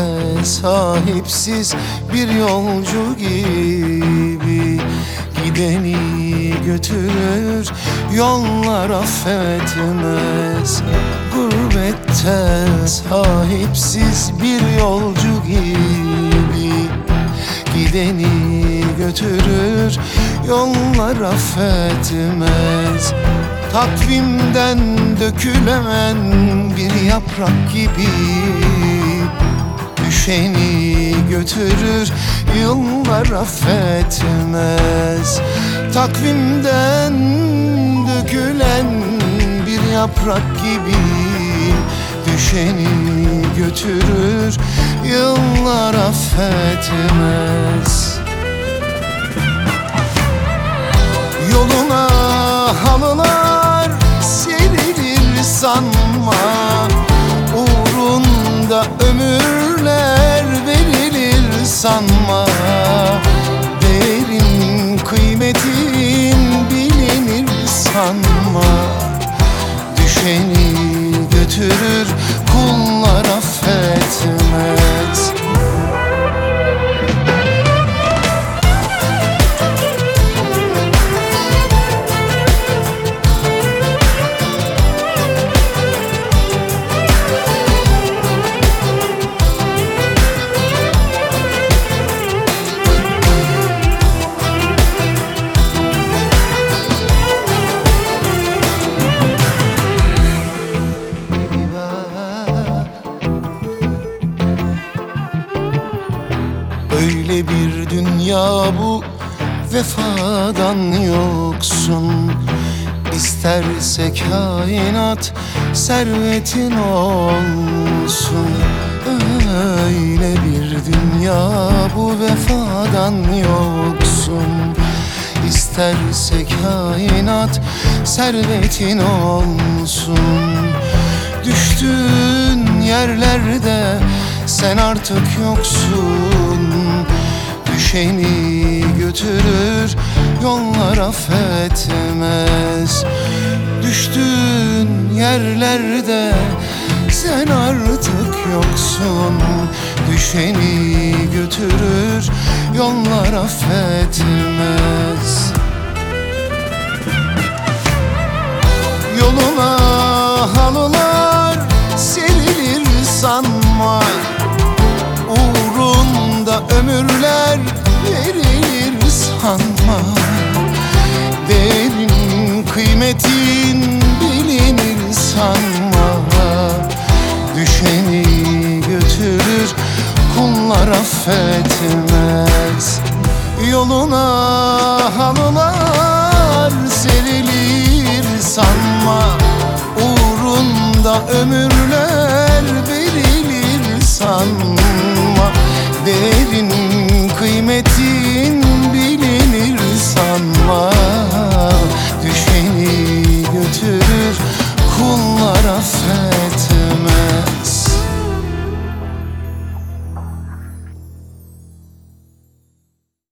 sahipsiz bir yolcu gibi. Gideni götürür, yollar affetmez. Gurbette sahipsiz bir yolcu gibi. Gideni götürür, yollar affetmez. Takvimden dökülen bir yaprak gibi. Düşeni götürür, yıllar affetmez. Takvimden dökülen bir yaprak gibi. Düşeni götürür, yıllar affetmez. Yoluna halılar serilir sanma. Uğrunda ömürler verilir sanma. Değerin kıymetin bilinir sanma. Düşeni götürür, kullar affetmez. Öyle bir dünya bu, vefadan yoksun. İsterse kainat servetin olsun. Öyle bir dünya bu, vefadan yoksun. İsterse kainat servetin olsun. Düştüğün yerlerde sen artık yoksun. Düşeni götürür, yollar affetmez. Düştüğün yerlerde sen artık yoksun. Düşeni götürür, yollar affetmez. Yoluna halılar serilir sanma. Uğrunda ömürler verilir sanma. Değerin kıymetin bilinir sanma. Düşeni götürür, kullar affetmez. Yoluna halılar serilir sanma. Uğrunda ömürler verilir sanma.